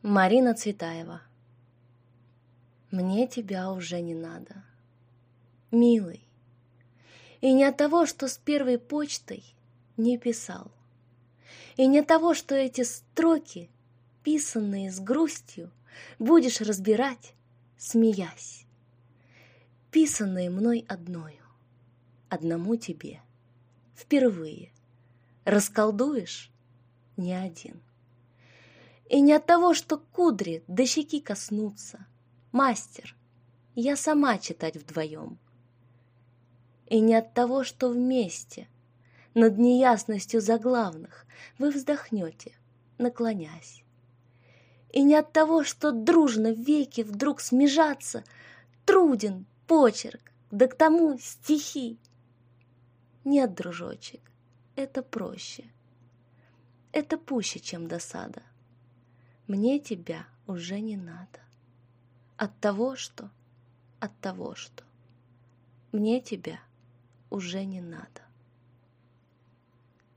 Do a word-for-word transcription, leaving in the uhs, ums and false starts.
Марина Цветаева. Мне тебя уже не надо, милый. И не от того, что с первой почтой не писал, и не от того, что эти строки, писанные с грустью, будешь разбирать, смеясь, писанные мной одною, одному тебе, впервые, расколдуешь не один. И не от того, что кудри до щеки коснутся, мастер, я сама читать вдвоем. И не от того, что вместе над неясностью заглавных вы вздохнете, наклонясь. И не от того, что дружно веки вдруг смежатся, труден почерк, да к тому стихи. Нет, дружочек, это проще, это пуще, чем досада. Мне тебя уже не надо. От того, что, от того, что мне тебя уже не надо.